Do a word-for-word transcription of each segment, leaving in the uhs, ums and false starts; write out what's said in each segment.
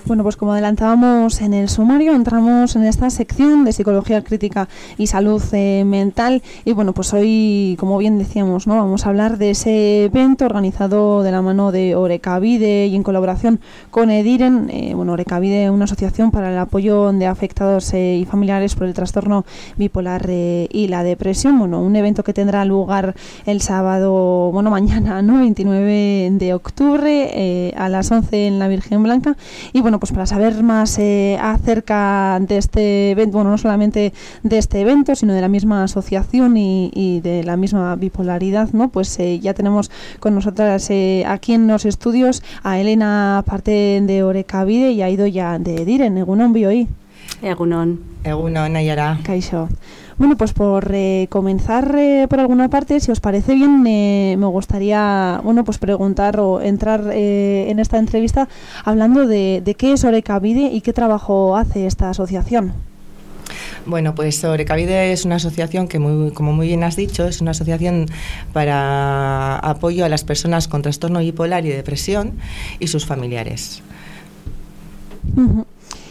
Bueno, pues como adelantábamos en el sumario, entramos en esta sección de psicología crítica y salud eh, mental. Y bueno, pues hoy, como bien decíamos, ¿no?, vamos a hablar de ese evento organizado de la mano de Orekabide y en colaboración con Ediren. Eh, bueno, Orekabide, una asociación para el apoyo de afectados eh, y familiares por el trastorno bipolar eh, y la depresión. Bueno, un evento que tendrá lugar el sábado, bueno, mañana, ¿no?, veintinueve de octubre eh, a las once en la Virgen Blanca. Y bueno, pues para saber más eh, acerca de este evento, bueno, no solamente de este evento, sino de la misma asociación y, y de la misma bipolaridad, ¿no?, pues eh, ya tenemos con nosotras eh, aquí en los estudios a Elena, parte de Orekabide, y a Idoia de Ediren. Egunon, bioi. Egunon. Egunon, Ayara. Kaixo. Bueno, pues por eh, comenzar eh, por alguna parte, si os parece bien, eh, me gustaría, bueno, pues preguntar o entrar eh, en esta entrevista hablando de, de qué es Orekabide y qué trabajo hace esta asociación. Bueno, pues Orekabide es una asociación que, muy, como muy bien has dicho, es una asociación para apoyo a las personas con trastorno bipolar y depresión y sus familiares. Uh-huh.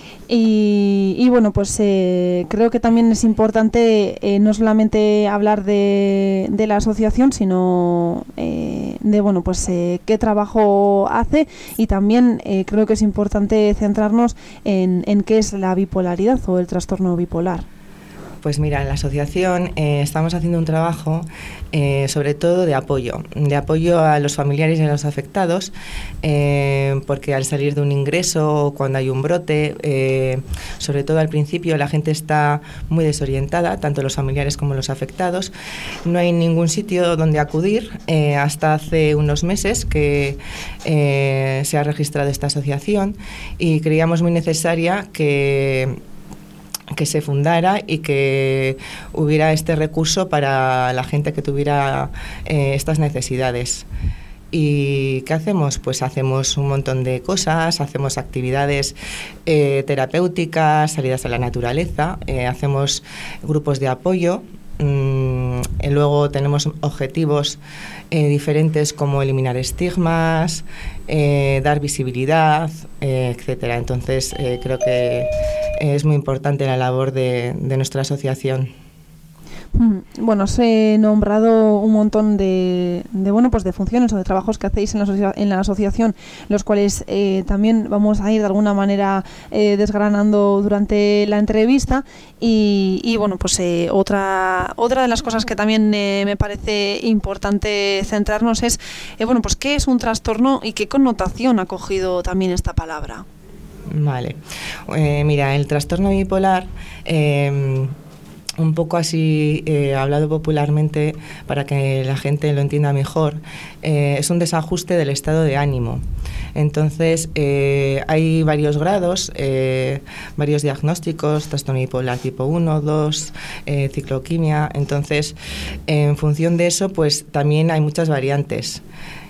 Y, y bueno, pues eh, creo que también es importante eh, no solamente hablar de, de la asociación, sino eh, de, bueno, pues eh, qué trabajo hace, y también eh, creo que es importante centrarnos en, en qué es la bipolaridad o el trastorno bipolar. Pues mira, en la asociación eh, estamos haciendo un trabajo eh, sobre todo de apoyo, de apoyo a los familiares y a los afectados, eh, porque al salir de un ingreso, cuando hay un brote, eh, sobre todo al principio la gente está muy desorientada, tanto los familiares como los afectados. No hay ningún sitio donde acudir. Eh, hasta hace unos meses que eh, se ha registrado esta asociación y creíamos muy necesaria que que se fundara y que hubiera este recurso para la gente que tuviera eh, estas necesidades. ¿Y qué hacemos? Pues hacemos un montón de cosas, hacemos actividades eh, terapéuticas, salidas a la naturaleza, eh, hacemos grupos de apoyo. Mm, y luego tenemos objetivos eh, diferentes como eliminar estigmas, eh, dar visibilidad, eh, etcétera. Entonces eh, creo que es muy importante la labor de, de nuestra asociación. Bueno, os he nombrado un montón de, de bueno pues de funciones o de trabajos que hacéis en la, asocia- en la asociación, los cuales eh, también vamos a ir de alguna manera eh, desgranando durante la entrevista. Y, y bueno, pues eh, otra otra de las cosas que también eh, me parece importante centrarnos es eh, bueno pues qué es un trastorno y qué connotación ha cogido también esta palabra. Vale, eh, mira, el trastorno bipolar, eh, un poco así eh, hablado popularmente para que la gente lo entienda mejor, eh, es un desajuste del estado de ánimo. Entonces eh, hay varios grados, eh, varios diagnósticos: trastorno bipolar tipo uno, dos, eh, cicloquimia. Entonces, en función de eso, pues también hay muchas variantes.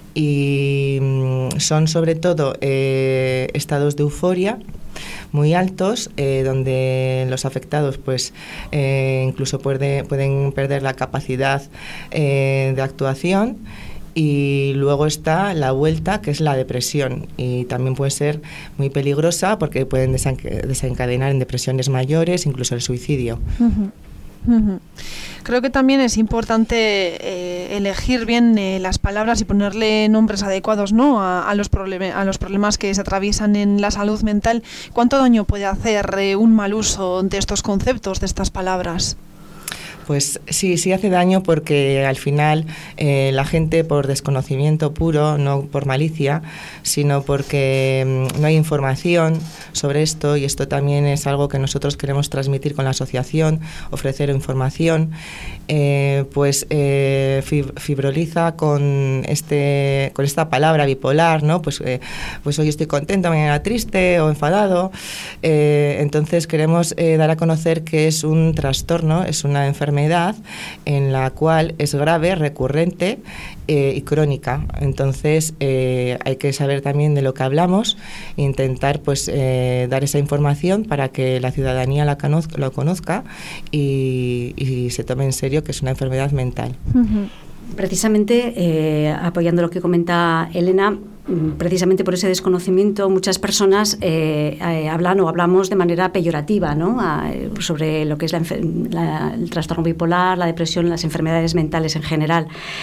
Y mm, son sobre todo eh, estados de euforia muy altos, eh, donde los afectados pues eh, incluso puede, pueden perder la capacidad eh, de actuación. Y luego está la vuelta, que es la depresión, y también puede ser muy peligrosa porque pueden desencadenar en depresiones mayores, incluso el suicidio. Uh-huh. Uh-huh. Creo que también es importante eh, elegir bien eh, las palabras y ponerle nombres adecuados, ¿no?, a, a, los problema, a los problemas que se atraviesan en la salud mental. ¿Cuánto daño puede hacer eh, un mal uso de estos conceptos, de estas palabras? Pues sí, sí hace daño porque al final eh, la gente, por desconocimiento puro, no por malicia, sino porque mmm, no hay información sobre esto, y esto también es algo que nosotros queremos transmitir con la asociación, ofrecer información, eh, pues eh, fib- fibroliza con este con esta palabra bipolar, ¿no? Pues, eh, pues hoy estoy contento, mañana triste o enfadado. Eh, entonces queremos eh, dar a conocer que es un trastorno, es una enfermedad en la cual es grave, recurrente eh, y crónica. Entonces eh, hay que saber también de lo que hablamos e intentar pues eh, dar esa información para que la ciudadanía la conozca, lo conozca y, y se tome en serio que es una enfermedad mental. Uh-huh. Precisamente, eh, apoyando lo que comenta Elena, precisamente por ese desconocimiento, muchas personas eh, eh, hablan o hablamos de manera peyorativa, ¿no? A, sobre lo que es la, la, el trastorno bipolar, la depresión, las enfermedades mentales en general.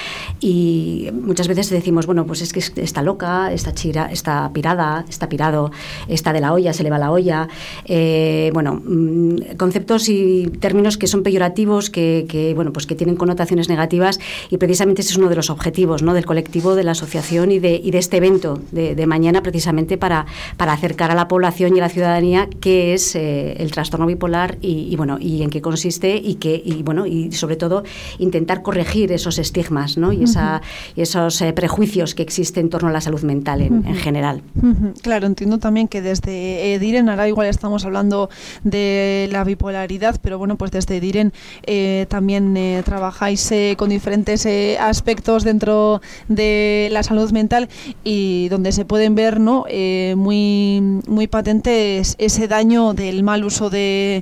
Y muchas veces decimos, bueno, pues es que está loca, está, chira, está pirada, está pirado, está de la olla, se le va la olla. Eh, bueno, conceptos y términos que son peyorativos, que, que, bueno, pues que tienen connotaciones negativas, y precisamente ese es uno de los objetivos, ¿no? Del colectivo, de la asociación y de, y de este evento de, de mañana, precisamente para, para acercar a la población y a la ciudadanía qué es eh, el trastorno bipolar y, y, bueno, y en qué consiste, y, que, y, bueno, y sobre todo intentar corregir esos estigmas, ¿no? Y, esa, y esos eh, prejuicios que existen en torno a la salud mental en, uh-huh. en general. Uh-huh. Claro, entiendo también que desde eh, Diren, ahora igual estamos hablando de la bipolaridad, pero bueno, pues desde Diren eh, también eh, trabajáis eh, con diferentes eh, aspectos dentro de la salud mental, y donde se pueden ver, ¿no? eh, muy, muy patente es ese daño del mal uso de,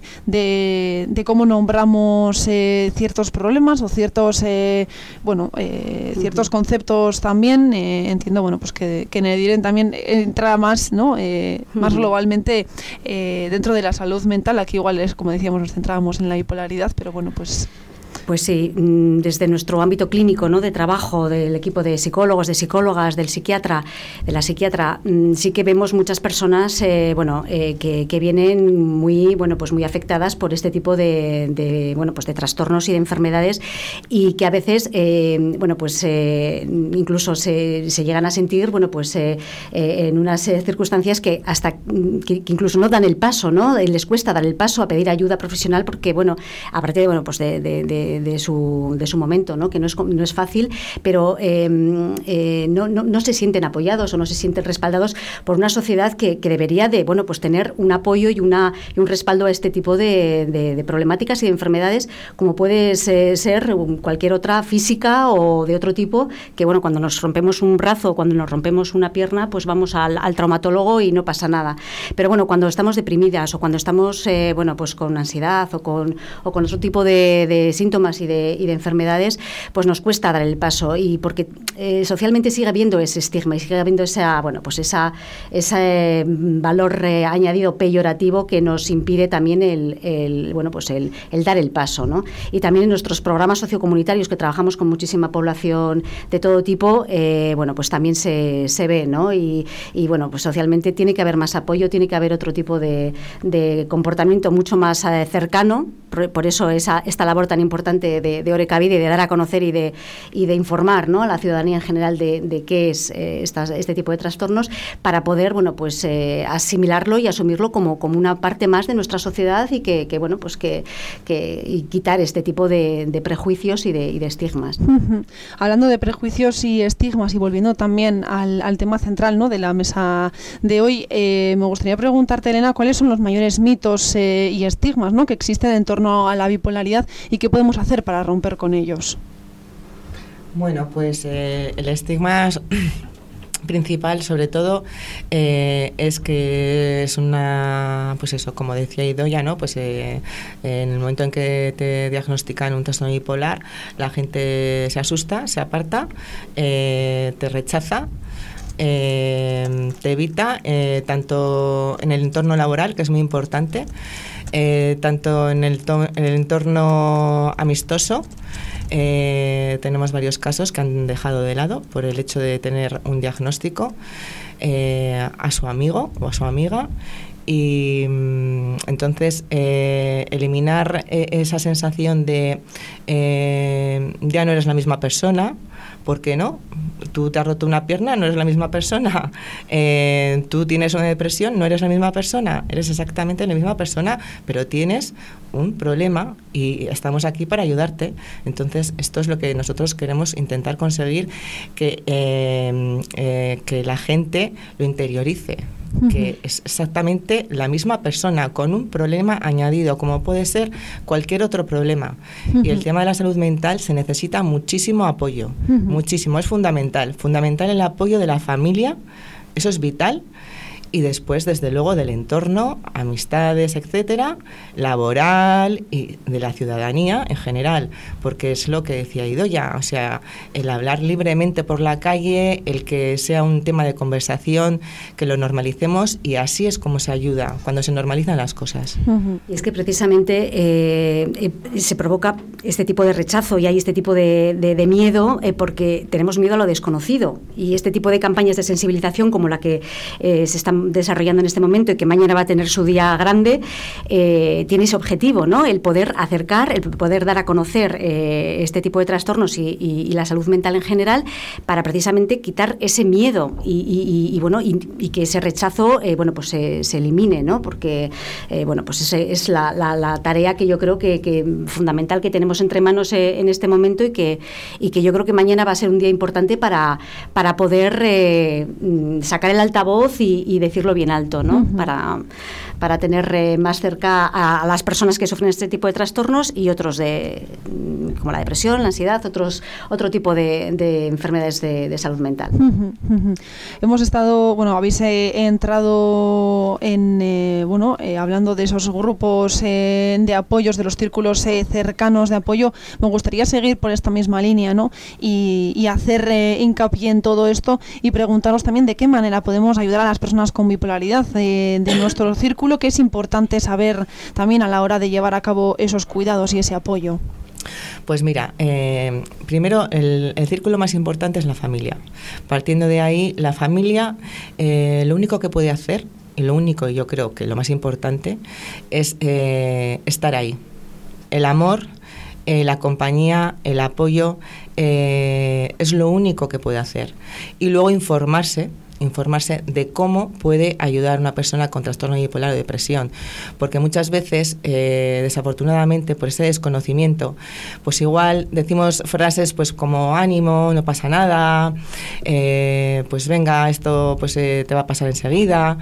de, de cómo nombramos eh, ciertos problemas o ciertos eh, bueno eh, ciertos conceptos también. Eh, entiendo, bueno, pues que, que en el Diren también entra más, ¿no? eh, más globalmente eh, dentro de la salud mental. Aquí igual es, como decíamos, nos centrábamos en la bipolaridad, pero bueno, pues Pues sí, desde nuestro ámbito clínico, ¿no? De trabajo, del equipo de psicólogos, de psicólogas, del psiquiatra, de la psiquiatra, sí que vemos muchas personas, eh, bueno, eh, que, que vienen muy, bueno, pues muy afectadas por este tipo de, de, bueno, pues de trastornos y de enfermedades, y que a veces, eh, bueno, pues eh, incluso se, se llegan a sentir, bueno, pues eh, eh, en unas eh, circunstancias que hasta que, que incluso no dan el paso, ¿no? Les cuesta dar el paso a pedir ayuda profesional, porque, bueno, a partir de, bueno, pues de, de, de De su, de su momento, ¿no? Que no es, no es fácil, pero eh, eh, no, no, no se sienten apoyados o no se sienten respaldados por una sociedad que, que debería de, bueno, pues tener un apoyo y, una, y un respaldo a este tipo de, de, de problemáticas y de enfermedades, como puede ser, ser cualquier otra física o de otro tipo, que, bueno, cuando nos rompemos un brazo o cuando nos rompemos una pierna, pues vamos al, al traumatólogo y no pasa nada. Pero bueno, cuando estamos deprimidas o cuando estamos, eh, bueno, pues con ansiedad o con, o con otro tipo de, de síntomas y de, y de enfermedades, pues nos cuesta dar el paso, y porque eh, socialmente sigue habiendo ese estigma y sigue habiendo esa, bueno, pues esa, ese valor eh, añadido peyorativo que nos impide también el, el bueno, pues el, el dar el paso, ¿no? Y también en nuestros programas sociocomunitarios, que trabajamos con muchísima población de todo tipo, eh, bueno, pues también se, se ve, ¿no? Y, y bueno, pues socialmente tiene que haber más apoyo, tiene que haber otro tipo de, de comportamiento mucho más eh, cercano. Por, por eso esa, esta labor tan importante de, de Orekabide, de dar a conocer y de, y de informar, ¿no? A la ciudadanía en general de, de qué es eh, estas, este tipo de trastornos, para poder, bueno, pues eh, asimilarlo y asumirlo como, como una parte más de nuestra sociedad, y que, que bueno, pues que, que y quitar este tipo de, de prejuicios y de, y de estigmas. Uh-huh. Hablando de prejuicios y estigmas, y volviendo también al, al tema central, ¿no? De la mesa de hoy, eh, me gustaría preguntarte, Elena, ¿cuáles son los mayores mitos eh, y estigmas, ¿no? que existen en torno a la bipolaridad, y qué podemos hacer para romper con ellos? Bueno, pues eh, el estigma principal, sobre todo, eh, es que es una, pues eso, como decía Idoia, ¿no? Pues eh, en el momento en que te diagnostican un trastorno bipolar, la gente se asusta, se aparta, eh, te rechaza, eh, te evita, eh, tanto en el entorno laboral, que es muy importante, eh, tanto en el, to- en el entorno amistoso. Eh, tenemos varios casos que han dejado de lado por el hecho de tener un diagnóstico eh, a su amigo o a su amiga, y mm, entonces eh, eliminar eh, esa sensación de eh, ya no eres la misma persona. ¿Por qué no? Tú te has roto una pierna, no eres la misma persona. Eh, tú tienes una depresión, no eres la misma persona. Eres exactamente la misma persona, pero tienes un problema y estamos aquí para ayudarte. Entonces, esto es lo que nosotros queremos intentar conseguir, que, eh, eh, que la gente lo interiorice. Que es exactamente la misma persona con un problema añadido, como puede ser cualquier otro problema. Uh-huh. Y el tema de la salud mental se necesita muchísimo apoyo, uh-huh. muchísimo, es fundamental, fundamental el apoyo de la familia, eso es vital. y después, desde luego, del entorno, amistades, etcétera, laboral y de la ciudadanía en general, porque es lo que decía Idoia, o sea, el hablar libremente por la calle, el que sea un tema de conversación, que lo normalicemos, y así es como se ayuda cuando se normalizan las cosas. Uh-huh. Y es que precisamente eh, eh, se provoca este tipo de rechazo y hay este tipo de, de, de miedo eh, porque tenemos miedo a lo desconocido, y este tipo de campañas de sensibilización como la que eh, se están desarrollando en este momento y que mañana va a tener su día grande, eh, tiene ese objetivo, ¿no? El poder acercar, el poder dar a conocer eh, este tipo de trastornos y, y, y la salud mental en general, para precisamente quitar ese miedo y, y, y bueno y, y que ese rechazo eh, bueno pues se, se elimine, ¿no? Porque eh, bueno pues esa es la, la, la tarea que yo creo que, que fundamental que tenemos entre manos eh, en este momento, y que y que yo creo que mañana va a ser un día importante para para poder eh, sacar el altavoz y, y decirlo bien alto, ¿no? Uh-huh. Para para tener eh, más cerca a, a las personas que sufren este tipo de trastornos y otros de como la depresión, la ansiedad, otros otro tipo de, de enfermedades de, de salud mental. Uh-huh, uh-huh. Hemos estado, bueno, habéis eh, entrado en, eh, bueno, eh, hablando de esos grupos eh, de apoyos, de los círculos eh, cercanos de apoyo. Me gustaría seguir por esta misma línea, ¿no? Y, y hacer eh, hincapié en todo esto y preguntaros también de qué manera podemos ayudar a las personas con bipolaridad eh, de nuestro círculo, que es importante saber también a la hora de llevar a cabo esos cuidados y ese apoyo. Pues mira, eh, primero el, el círculo más importante es la familia. Partiendo de ahí, la familia eh, lo único que puede hacer, y lo único, yo creo que lo más importante, es eh, estar ahí. El amor, eh, la compañía, el apoyo, eh, es lo único que puede hacer. Y luego informarse, informarse de cómo puede ayudar a una persona con trastorno bipolar o depresión, porque muchas veces, eh, desafortunadamente, por ese desconocimiento, pues igual decimos frases pues como ánimo, no pasa nada, eh, pues venga, esto pues eh, te va a pasar enseguida,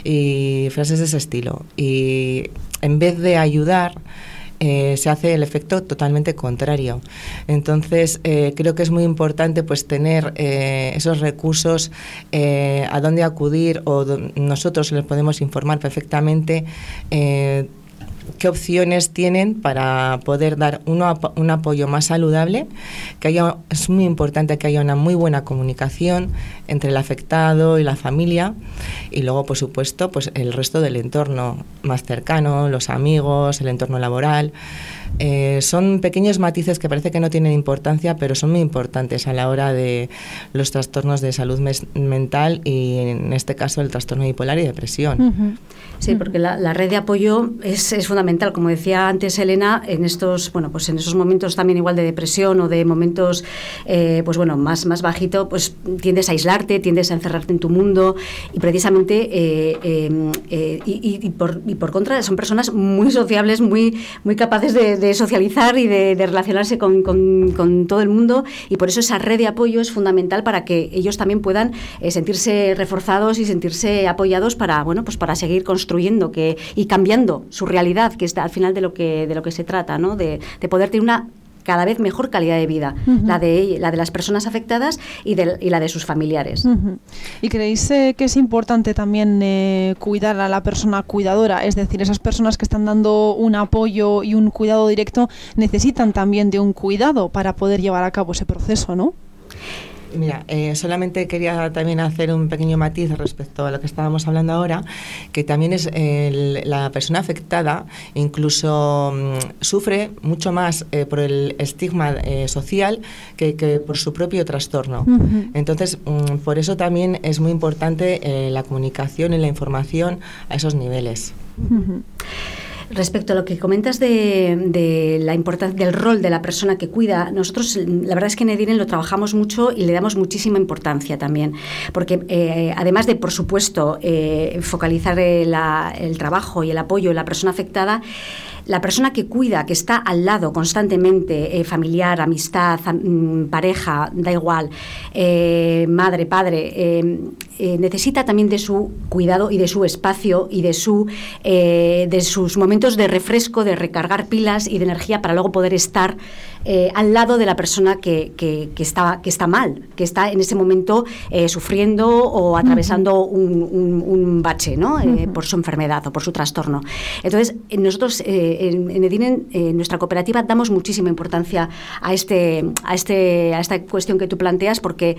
y frases de ese estilo, y en vez de ayudar, Eh, se hace el efecto totalmente contrario. Entonces, eh, creo que es muy importante pues tener eh, esos recursos eh, a dónde acudir, o do- nosotros les podemos informar perfectamente eh, qué opciones tienen para poder dar uno ap- un apoyo más saludable, que haya, es muy importante que haya una muy buena comunicación entre el afectado y la familia, y luego, por supuesto, pues el resto del entorno más cercano, los amigos, el entorno laboral. Eh, son pequeños matices que parece que no tienen importancia, pero son muy importantes a la hora de los trastornos de salud mes- mental y, en este caso, el trastorno bipolar y depresión. Uh-huh. Sí, porque la, la red de apoyo es, es fundamental, como decía antes Elena, en estos, bueno, pues en esos momentos también igual de depresión o de momentos, eh, pues bueno, más, más bajito, pues tiendes a aislarte, tiendes a encerrarte en tu mundo, y precisamente eh, eh, eh, y, y, por, y por contra son personas muy sociables, muy, muy capaces de, de socializar y de, de relacionarse con, con, con todo el mundo, y por eso esa red de apoyo es fundamental para que ellos también puedan eh, sentirse reforzados y sentirse apoyados para, bueno, pues para seguir construyendo que y cambiando su realidad, que es al final de lo que de lo que se trata, ¿no? De, de poder tener una cada vez mejor calidad de vida, uh-huh. la de la de las personas afectadas y, de, y la de sus familiares. Uh-huh. ¿Y creéis eh, que es importante también eh, cuidar a la persona cuidadora? Es decir, esas personas que están dando un apoyo y un cuidado directo necesitan también de un cuidado para poder llevar a cabo ese proceso, ¿no? Mira, eh, solamente quería también hacer un pequeño matiz respecto a lo que estábamos hablando ahora, que también es el, la persona afectada incluso mmm, sufre mucho más eh, por el estigma eh, social que, que por su propio trastorno. Uh-huh. Entonces, mmm, por eso también es muy importante eh, la comunicación y la información a esos niveles. Uh-huh. Respecto a lo que comentas de, de la importancia del rol de la persona que cuida, nosotros la verdad es que en Ediren lo trabajamos mucho y le damos muchísima importancia también, porque eh, además de, por supuesto, eh, focalizar la, el trabajo y el apoyo en la persona afectada, la persona que cuida, que está al lado constantemente, eh, familiar, amistad, am, pareja, da igual, eh, madre, padre, eh, eh, necesita también de su cuidado y de su espacio y de, su, eh, de sus momentos de refresco, de recargar pilas y de energía para luego poder estar eh, al lado de la persona que, que, que, está, que está mal, que está en ese momento eh, sufriendo o atravesando un, un, un bache, ¿no? Eh, por su enfermedad o por su trastorno. Entonces, nosotros eh, en, en Edinen, en nuestra cooperativa, damos muchísima importancia a, este, a, este, a esta cuestión que tú planteas, porque,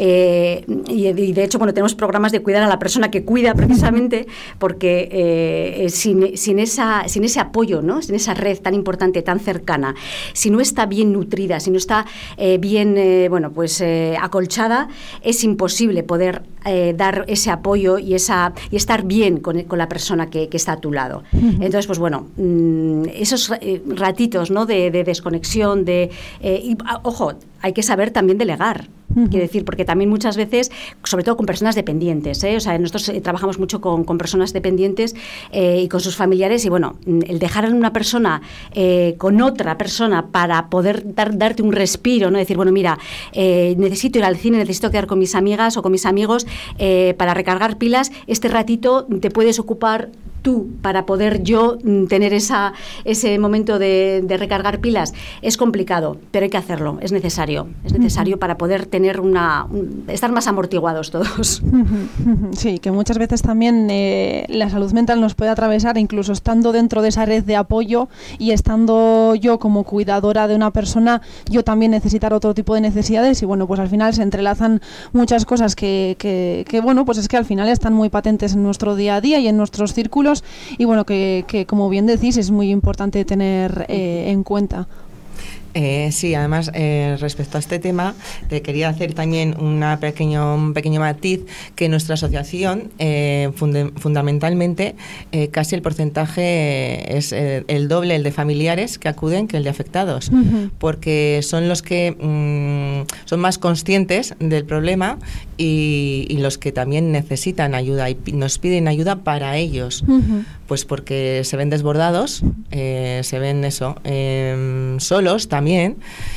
eh, y, y de hecho, bueno, tenemos programas de cuidar a la persona que cuida precisamente, porque eh, sin, sin, esa, sin ese apoyo, ¿no? Sin esa red tan importante, tan cercana, si no está bien nutrida, si no está eh, bien eh, bueno, pues, eh, acolchada, es imposible poder eh, dar ese apoyo y, esa, y estar bien con, con la persona que, que está a tu lado. Uh-huh. Entonces, pues bueno, mmm, esos ratitos, ¿no? de, de desconexión, de eh, y, ojo, hay que saber también delegar. Uh-huh. Quiero decir, porque también muchas veces, sobre todo con personas dependientes, ¿eh? O sea, nosotros eh, trabajamos mucho con, con personas dependientes eh, y con sus familiares, y bueno, el dejar a una persona eh, con otra persona para poder dar, darte un respiro, ¿no? Decir, bueno, mira, eh, necesito ir al cine, necesito quedar con mis amigas o con mis amigos eh, para recargar pilas, este ratito te puedes ocupar tú para poder yo tener esa, ese momento de, de recargar pilas. Es complicado, pero hay que hacerlo, es necesario, es necesario uh-huh. para poder tener una, un, estar más amortiguados todos. Sí, que muchas veces también eh, la salud mental nos puede atravesar, incluso estando dentro de esa red de apoyo y estando yo como cuidadora de una persona, yo también necesitar otro tipo de necesidades, y bueno, pues al final se entrelazan muchas cosas que, que, que bueno, pues es que al final están muy patentes en nuestro día a día y en nuestros círculos. Y bueno, que, que como bien decís, es muy importante tener eh, en cuenta. Eh, sí, además, eh, respecto a este tema, te quería hacer también una pequeño, un pequeño matiz, que nuestra asociación, eh, funde, fundamentalmente, eh, casi el porcentaje es eh, el doble el de familiares que acuden que el de afectados, uh-huh. porque son los que mmm, son más conscientes del problema y, y los que también necesitan ayuda y nos piden ayuda para ellos, uh-huh. pues porque se ven desbordados, eh, se ven eso, eh, solos también, también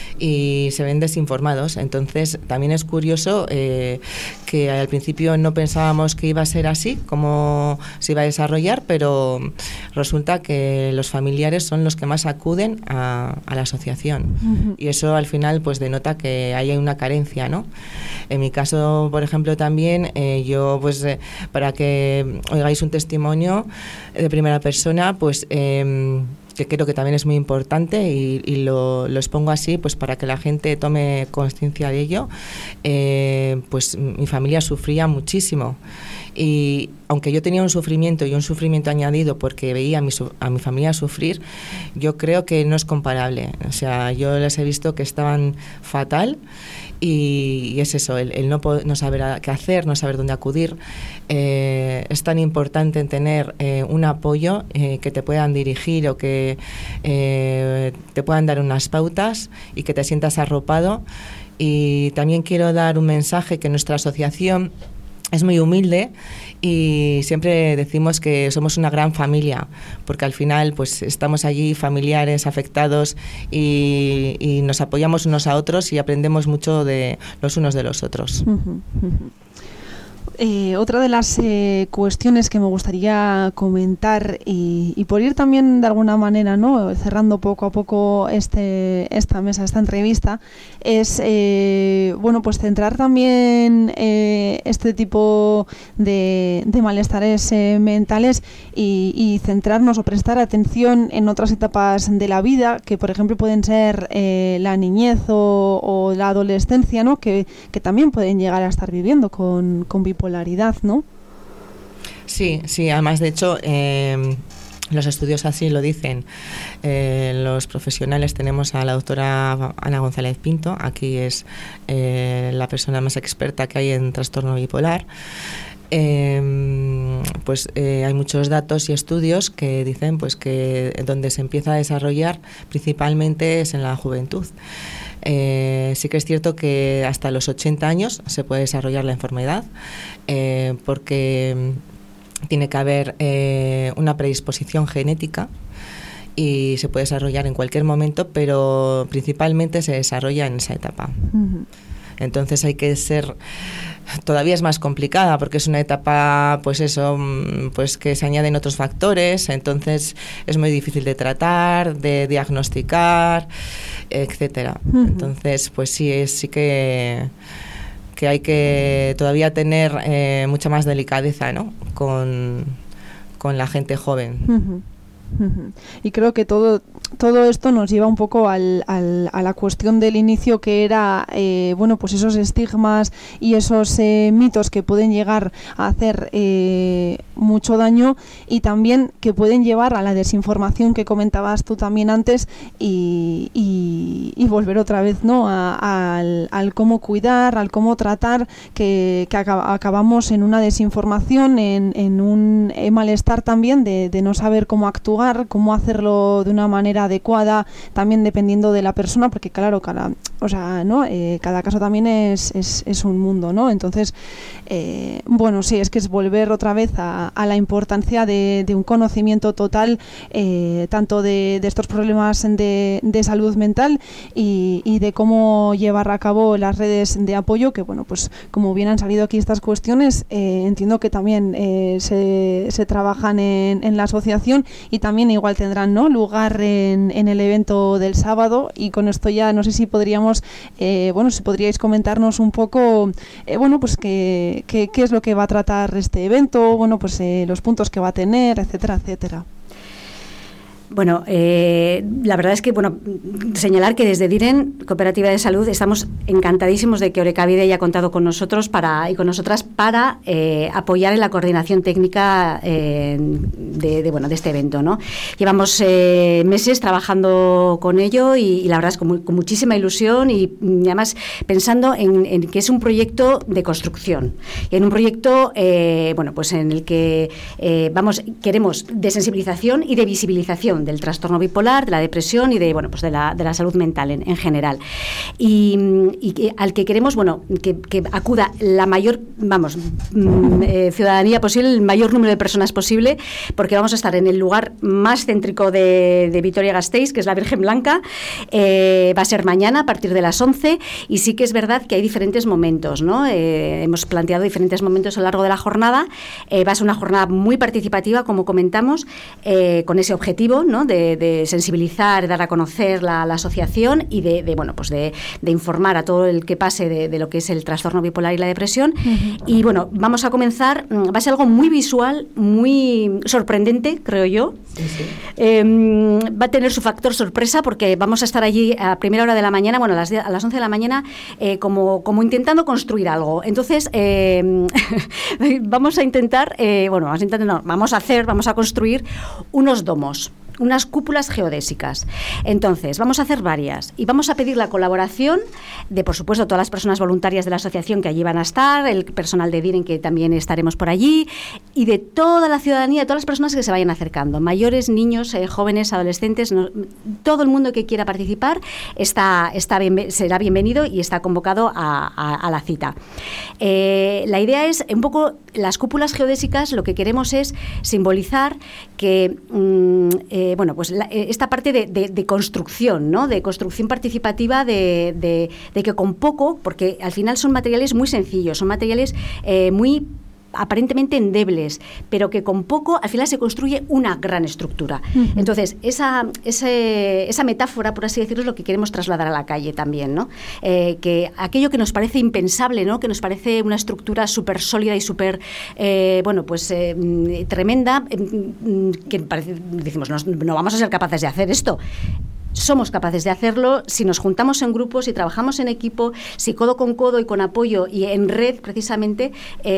y se ven desinformados. Entonces también es curioso eh, que al principio no pensábamos que iba a ser así, cómo se iba a desarrollar, pero resulta que los familiares son los que más acuden a, a la asociación, uh-huh. y eso al final pues denota que hay una carencia, ¿no? En mi caso, por ejemplo, también eh, yo pues eh, para que oigáis un testimonio de primera persona, pues eh, que creo que también es muy importante y, y lo, lo expongo así pues para que la gente tome conciencia de ello. Eh, pues mi familia sufría muchísimo y aunque yo tenía un sufrimiento y un sufrimiento añadido porque veía a mi, a mi familia sufrir, yo creo que no es comparable. O sea, yo les he visto que estaban fatal. Y, y es eso, el, el no, poder, no saber a, qué hacer, no saber dónde acudir. Eh, es tan importante en tener eh, un apoyo eh, que te puedan dirigir o que eh, te puedan dar unas pautas y que te sientas arropado. Y también quiero dar un mensaje que nuestra asociación es muy humilde y siempre decimos que somos una gran familia, porque al final pues estamos allí familiares, afectados y, y nos apoyamos unos a otros y aprendemos mucho de los unos de los otros. Uh-huh, uh-huh. Eh, otra de las eh, cuestiones que me gustaría comentar y, y por ir también de alguna manera, ¿no?, cerrando poco a poco este, esta mesa, esta entrevista, es eh, bueno, pues centrar también eh, este tipo de, de malestares eh, mentales y, y centrarnos o prestar atención en otras etapas de la vida, que por ejemplo pueden ser eh, la niñez o, o la adolescencia, ¿no?, que, que también pueden llegar a estar viviendo con, con bipolaridad. Polaridad, ¿no? Sí, sí, además de hecho eh, los estudios así lo dicen. Eh, los profesionales tenemos a la doctora Ana González Pinto, aquí es eh, la persona más experta que hay en trastorno bipolar. Eh, pues eh, hay muchos datos y estudios que dicen pues que donde se empieza a desarrollar principalmente es en la juventud. Eh, sí que es cierto que hasta los ochenta años se puede desarrollar la enfermedad eh, porque tiene que haber eh, una predisposición genética y se puede desarrollar en cualquier momento, pero principalmente se desarrolla en esa etapa. Uh-huh. Entonces hay que ser, todavía es más complicada porque es una etapa, pues eso, pues que se añaden otros factores, entonces es muy difícil de tratar, de diagnosticar, etcétera. Uh-huh. Entonces, pues sí, es, sí que que hay que todavía tener eh, mucha más delicadeza, ¿no? Con, con la gente joven. Uh-huh. Uh-huh. Y creo que todo todo esto nos lleva un poco al, al, a la cuestión del inicio, que era eh, bueno, pues esos estigmas y esos eh, mitos que pueden llegar a hacer eh, mucho daño, y también que pueden llevar a la desinformación que comentabas tú también antes, y, y, y volver otra vez, ¿no? a, a, al, al cómo cuidar, al cómo tratar, que, que acab- acabamos en una desinformación, en, en un eh, malestar también de, de no saber cómo actuar, cómo hacerlo de una manera adecuada, también dependiendo de la persona, porque claro, cada, o sea, ¿no? Eh, cada caso también es, es, es un mundo, ¿no? Entonces, eh, bueno, sí, es que es volver otra vez a, a la importancia de, de un conocimiento total, eh, tanto de, de estos problemas de, de salud mental y, y de cómo llevar a cabo las redes de apoyo, que bueno, pues como bien han salido aquí estas cuestiones, eh, entiendo que también eh, se, se trabajan en, en la asociación, y también igual tendrán, ¿no? lugar en En, en el evento del sábado. Y con esto ya no sé si podríamos, eh, bueno, si podríais comentarnos un poco, eh, bueno, pues qué, qué, qué es lo que va a tratar este evento, bueno, pues eh, los puntos que va a tener, etcétera, etcétera. Bueno, eh, la verdad es que, bueno, señalar que desde DIREN, Cooperativa de Salud, estamos encantadísimos de que Orekabide haya contado con nosotros para y con nosotras para eh, apoyar en la coordinación técnica eh, de, de, bueno, de este evento, ¿no? Llevamos eh, meses trabajando con ello, y, y la verdad es con, con muchísima ilusión, y, y además pensando en, en que es un proyecto de construcción, y en un proyecto, eh, bueno, pues en el que eh, vamos, queremos de sensibilización y de visibilización del trastorno bipolar, de la depresión y de, bueno, pues de la, de la salud mental en, en general. Y, y que, al que queremos, bueno, que, que acuda la mayor, vamos, mm, eh, ciudadanía posible, el mayor número de personas posible, porque vamos a estar en el lugar más céntrico de, de Vitoria-Gasteiz, que es la Virgen Blanca. Eh, va a ser mañana a partir de las once, y sí que es verdad que hay diferentes momentos, ¿no? Eh, hemos planteado diferentes momentos a lo largo de la jornada. Eh, va a ser una jornada muy participativa, como comentamos, eh, con ese objetivo, ¿no? De, de sensibilizar, dar a conocer la, la asociación, y de, de bueno, pues de, de informar a todo el que pase de, de lo que es el trastorno bipolar y la depresión. Uh-huh. Y bueno, vamos a comenzar, va a ser algo muy visual, muy sorprendente, creo yo. Sí, sí. Eh, va a tener su factor sorpresa, porque vamos a estar allí a primera hora de la mañana, bueno, a las, diez, a las once de la mañana, eh, como, como intentando construir algo. Entonces, eh, vamos a intentar, eh, bueno, vamos a intentar, no, vamos a hacer, vamos a construir unos domos, unas cúpulas geodésicas. Entonces, vamos a hacer varias, y vamos a pedir la colaboración de, por supuesto, todas las personas voluntarias de la asociación que allí van a estar, el personal de DIREN, que también estaremos por allí, y de toda la ciudadanía, de todas las personas que se vayan acercando, mayores, niños, eh, jóvenes, adolescentes, no, todo el mundo que quiera participar está, está bien, será bienvenido y está convocado a, a, a la cita. Eh, la idea es, un poco, las cúpulas geodésicas, lo que queremos es simbolizar que mmm, eh, Eh, bueno, pues la, esta parte de, de, de construcción, ¿no? De construcción participativa, de, de, de que con poco, porque al final son materiales muy sencillos, son materiales eh, muy aparentemente endebles, pero que con poco al final se construye una gran estructura. Uh-huh. Entonces, esa, ese, esa metáfora, por así decirlo, es lo que queremos trasladar a la calle también, ¿no? Eh, que aquello que nos parece impensable, ¿no? Que nos parece una estructura súper sólida y súper, eh, bueno, pues eh, tremenda, eh, que parece, decimos, no, no vamos a ser capaces de hacer esto. Somos capaces de hacerlo si nos juntamos en grupos, si trabajamos en equipo, si codo con codo y con apoyo y en red, precisamente,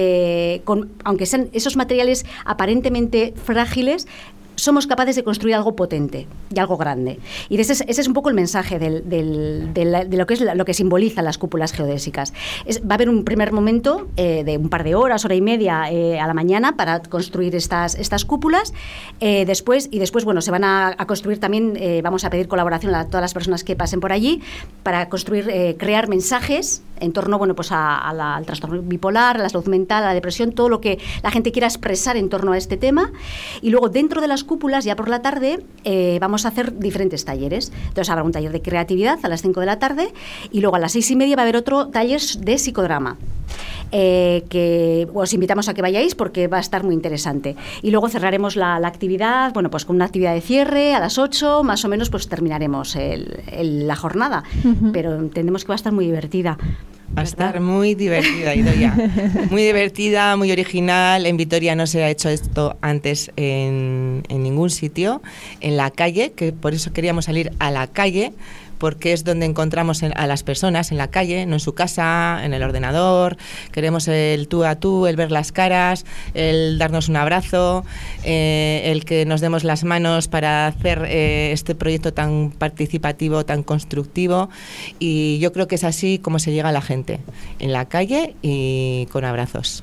eh, con, aunque sean esos materiales aparentemente frágiles, somos capaces de construir algo potente y algo grande. Y ese es, ese es un poco el mensaje del, del, de, la, de lo que es la, lo que simbolizan las cúpulas geodésicas. Es, va a haber un primer momento eh, de un par de horas, hora y media eh, a la mañana para construir estas, estas cúpulas. Eh, después, y después, bueno, se van a, a construir también, eh, vamos a pedir colaboración a todas las personas que pasen por allí para construir, eh, crear mensajes en torno, bueno, pues a, a la, al trastorno bipolar, a la salud mental, a la depresión, todo lo que la gente quiera expresar en torno a este tema. Y luego, dentro de las cúpulas, ya por la tarde, eh, vamos a hacer diferentes talleres. Entonces habrá un taller de creatividad a las cinco de la tarde y luego a las seis y media va a haber otro taller de psicodrama. Eh, que os invitamos a que vayáis porque va a estar muy interesante. Y luego cerraremos la, la actividad, bueno, pues con una actividad de cierre a las ocho, más o menos, pues terminaremos el, el, la jornada. Uh-huh. Pero entendemos que va a estar muy divertida. Va a estar muy divertida, Idoia. Muy divertida, muy original. En Vitoria no se ha hecho esto antes en, en ningún sitio. En la calle, que por eso queríamos salir a la calle, porque es donde encontramos a las personas, en la calle, no en su casa, en el ordenador. Queremos el tú a tú, el ver las caras, el darnos un abrazo, eh, el que nos demos las manos para hacer eh, este proyecto tan participativo, tan constructivo. Y yo creo que es así como se llega a la gente, en la calle y con abrazos.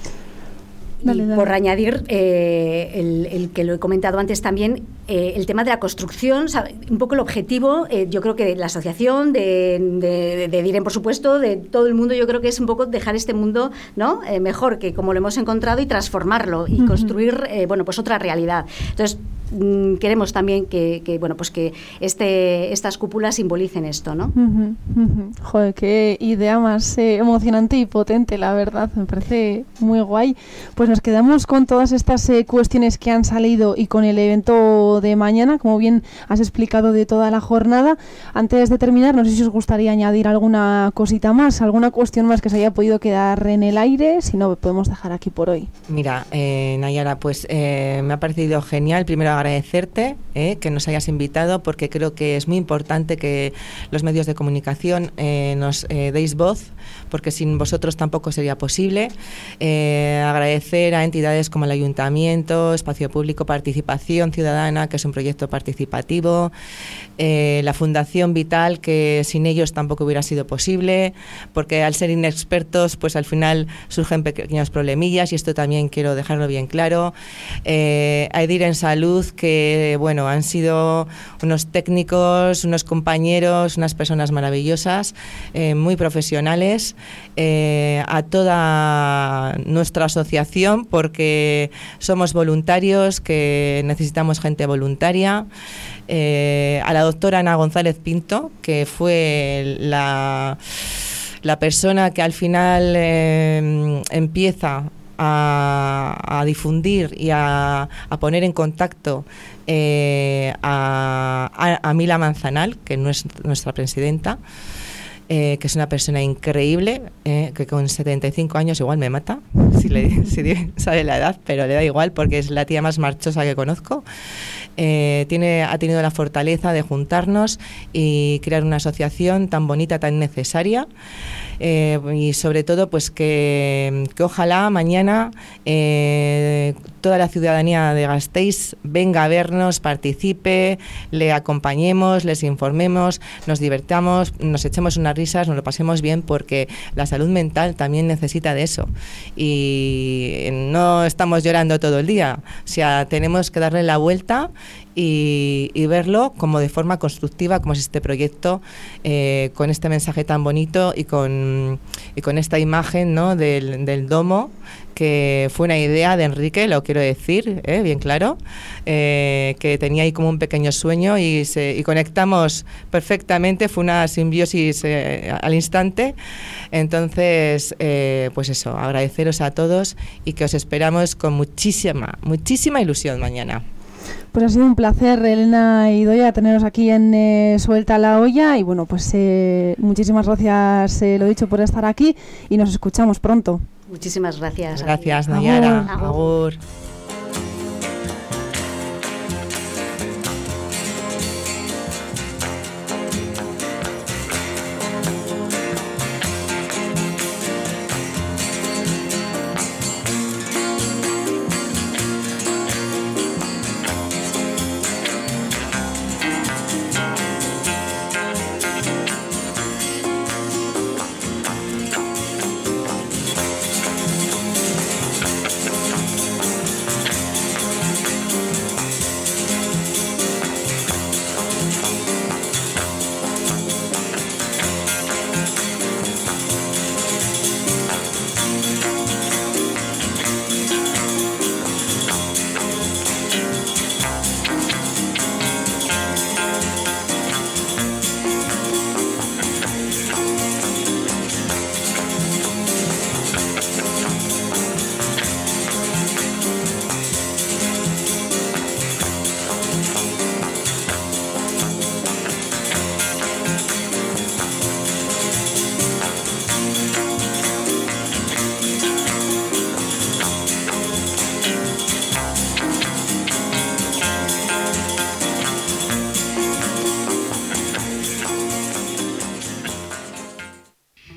Y dale, dale. Por añadir, eh, el, el que lo he comentado antes también, eh, el tema de la construcción, ¿sabe? Un poco el objetivo, eh, yo creo que de la asociación, de, de, de Diren, por supuesto, de todo el mundo, yo creo que es un poco dejar este mundo, ¿no? eh, mejor que como lo hemos encontrado y transformarlo y uh-huh. construir eh, bueno, pues otra realidad. Entonces, mm, queremos también que, que, bueno, pues que este, estas cúpulas simbolicen esto, ¿no? Uh-huh, uh-huh. Joder, qué idea más eh, emocionante y potente, la verdad, me parece muy guay. Pues nos quedamos con todas estas eh, cuestiones que han salido y con el evento de mañana, como bien has explicado de toda la jornada. Antes de terminar, no sé si os gustaría añadir alguna cosita más, alguna cuestión más que se haya podido quedar en el aire, si no, podemos dejar aquí por hoy. Mira, eh, Nayara, pues eh, me ha parecido genial, primero agradecerte eh, que nos hayas invitado, porque creo que es muy importante que los medios de comunicación eh, nos eh, deis voz, porque sin vosotros tampoco sería posible. Eh, agradecer a entidades como el Ayuntamiento, Espacio Público, Participación Ciudadana, que es un proyecto participativo, eh, la Fundación Vital, que sin ellos tampoco hubiera sido posible, porque al ser inexpertos, pues al final surgen pequeños problemillas, y esto también quiero dejarlo bien claro. Eh, a Diren Salud, que bueno, han sido unos técnicos, unos compañeros, unas personas maravillosas, eh, muy profesionales, eh, a toda nuestra asociación, porque somos voluntarios, que necesitamos gente voluntaria, eh, a la doctora Ana González Pinto, que fue la, la persona que al final eh, empieza a, a difundir y a, a poner en contacto eh, a, a, a Mila Manzanal, que no es nuestra presidenta, Eh, que es una persona increíble, eh, que con setenta y cinco años igual me mata, si, le, si sabe la edad, pero le da igual porque es la tía más marchosa que conozco. Eh, tiene, ha tenido la fortaleza de juntarnos y crear una asociación tan bonita, tan necesaria, eh, y sobre todo pues que, que ojalá mañana eh, toda la ciudadanía de Gasteiz venga a vernos, participe, le acompañemos, les informemos, nos divertamos, nos echemos unas risas, nos lo pasemos bien, porque la salud mental también necesita de eso, y no estamos llorando todo el día, o sea, tenemos que darle la vuelta y, y verlo como de forma constructiva, como es este proyecto, eh, con este mensaje tan bonito y con, y con esta imagen, ¿no?, del, del domo, que fue una idea de Enrique, lo quiero decir, ¿eh? bien claro, eh, que tenía ahí como un pequeño sueño y, se, y conectamos perfectamente, fue una simbiosis eh, al instante. Entonces, eh, pues eso, agradeceros a todos y que os esperamos con muchísima, muchísima ilusión mañana. Pues ha sido un placer, Elena y Idoia, teneros aquí en eh, Suelta la Olla, y bueno, pues eh, muchísimas gracias, eh, lo dicho, por estar aquí, y nos escuchamos pronto. Muchísimas gracias. Gracias, Nayara. Agur. Agur.